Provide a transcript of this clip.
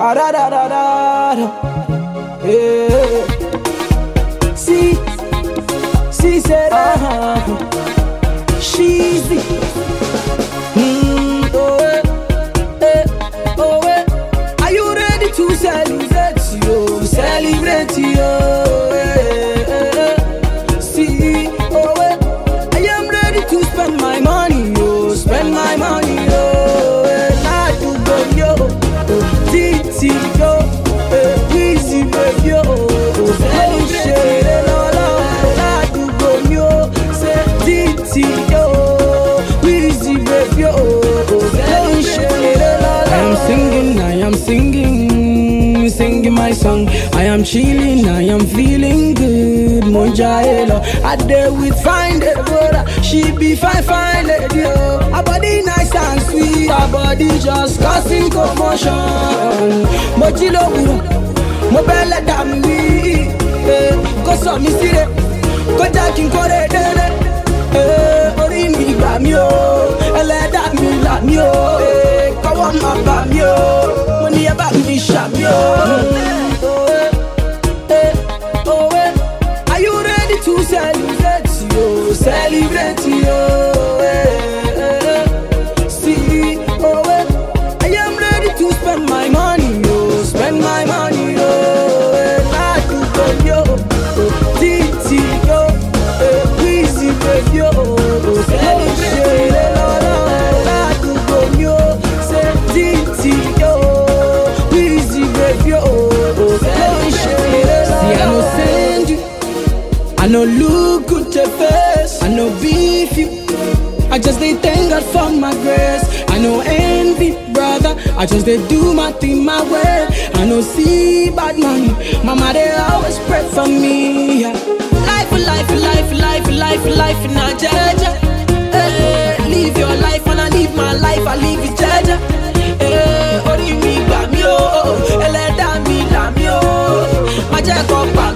da da da da. Yeah. See, said, she's the. Oh, oh, are you ready to celebrate you? Celebrate you. See, oh, I am ready to spend my money, yo. Spend my money, yo. I do go, yo. Titi, yo. Easy, baby, yo. Celebrate, I do go, yo. Say, Titi, yo. Easy, baby, yo. I am singing my song. I am chilling, I am feeling good. Monjaelo, I dare with fine Deborah. She be fine lady, oh. Her body nice and sweet, her body just causing commotion. Mojilo uro, mo belle dami, go so mi sire, go taking kore dele, ori mi gba mi o, ẹlẹ́dàá mi là mí o, kọ́wọ́ má bà mí o, mo ní ẹ bá mi ṣà mí o. Are you ready to celebrate you? Celebrate you. See, I am ready to spend my money, yo. Spend my money, yo. I do go, yo. Titi, yo. Easy, baby, yo. Celebrate, I do go, yo. Say, Titi, yo. Easy, baby, yo. See, I no send you. I no look good your face. I no beef you. I just dey thank God for my grace. I no envy, brother. I just dey do my thing my way. I no see bad man. Mama they always pray for me. Yeah. Life in a jaja. Live your life and I live my life. I live it jaja. Ori mi gba mi o, ẹlẹ́dàá mi là mí o. Má jẹ́ kó pa